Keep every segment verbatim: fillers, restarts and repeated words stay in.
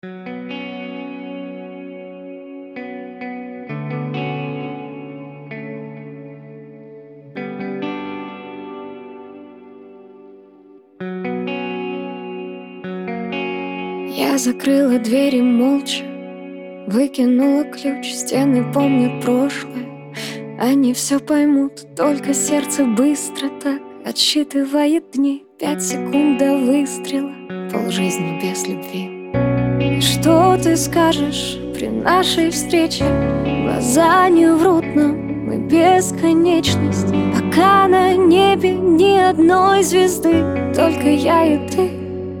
Я закрыла двери молча, выкинула ключ. Стены помнят прошлое, они все поймут. Только сердце быстро так отсчитывает дни. Пять секунд до выстрела, полжизни без любви. И что ты скажешь при нашей встрече? Глаза не врут нам, мы бесконечность. Пока на небе ни одной звезды, только я и ты.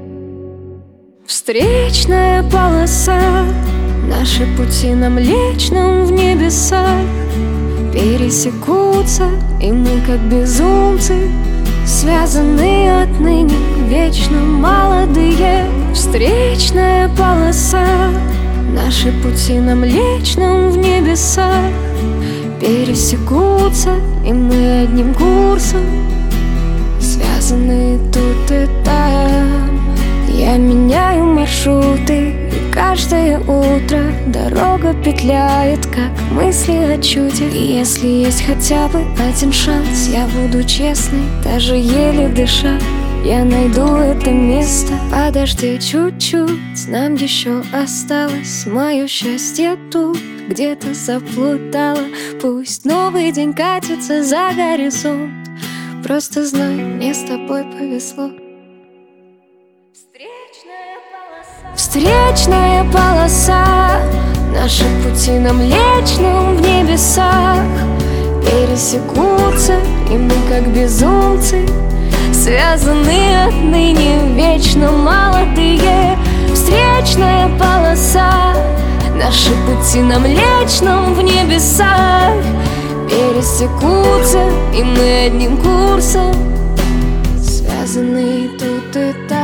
Встречная полоса, наши пути на Млечном в небесах пересекутся, и мы, как безумцы, связаны отныне, вечно молодые. Встречная полоса, наши пути на Млечном в небесах пересекутся, и мы одним курсом связаны тут и там. Я меняю маршруты, и каждое утро дорога петляет, как мысли о чуде. И если есть хотя бы один шанс, я буду честной, даже еле дыша. Я найду это место. Подожди чуть-чуть, нам еще осталось. Мое счастье тут где-то заплутало. Пусть новый день катится за горизонт, просто знай, мне с тобой повезло. Встречная полоса, наши пути на Млечном в небесах пересекутся, и мы, как безумцы, связаны отныне, вечно молодые. Встречная полоса, наши пути на Млечном в небесах пересекутся, и мы одним курсом связаны тут и там.